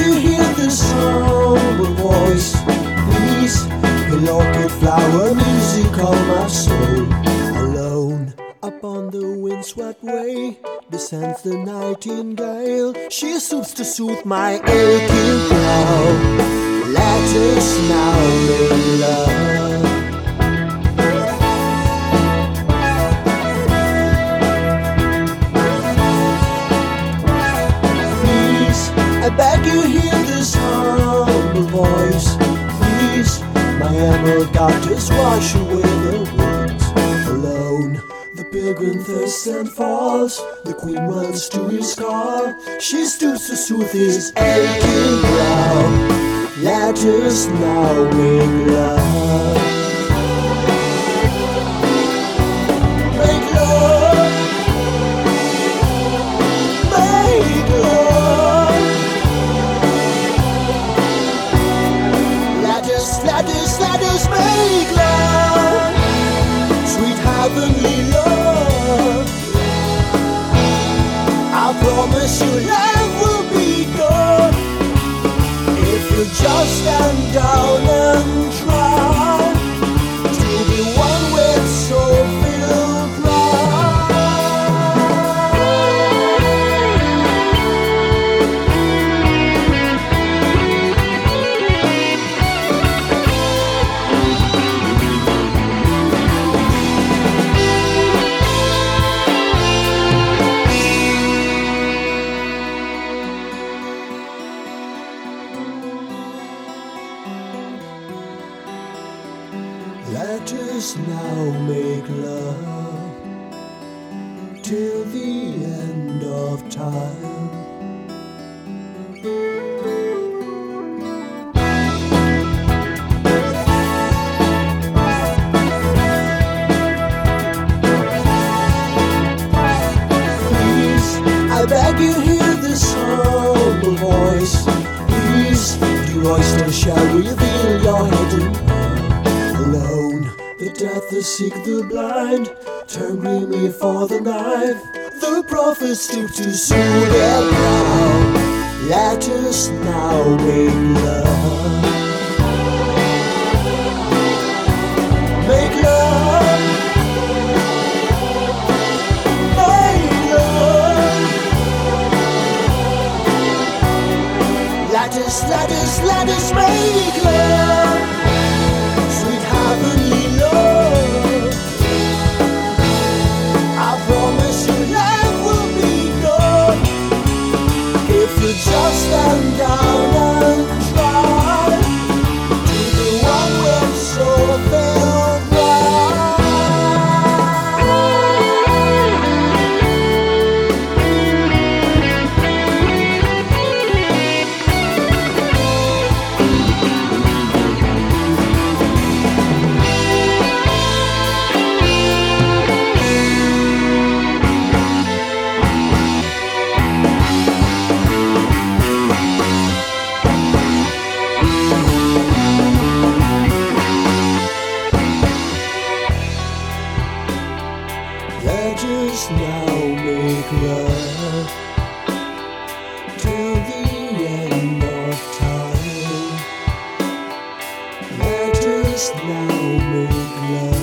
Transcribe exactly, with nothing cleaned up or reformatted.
you hear this humble voice, please, the orchid flower music of my soul. Alone upon the windswept way descends the nightingale. She stoops to soothe my aching brow. Let us now make love. Please, I beg you hear this humble voice. Please, my emerald God, just wash away the winds. Alone, the pilgrim thirsts and falls. The queen runs to his car. She stoops to soothe his aching brow. Let us now make love. Make love. Make love. Let us, let us, let us make love. Sweet heavenly love. I promise you love will be good. If you just stand down and try to be one with so filled pride. Let us now make love till the end of time. Please, I beg you hear this humble voice. Please, dear oyster, shall reveal your hidden power. Alone, the deaf, the sick, the blind turn grimly for the knife. The prophets stoop to soothe their brow. Let us now make love. Make love. Make love. Let us, let us, let us make love. Sweet heavenly love. I promise you love will be good. If you just stand down and try to be one with so filled pride. Let us now make love till the end of time. Let us now make love.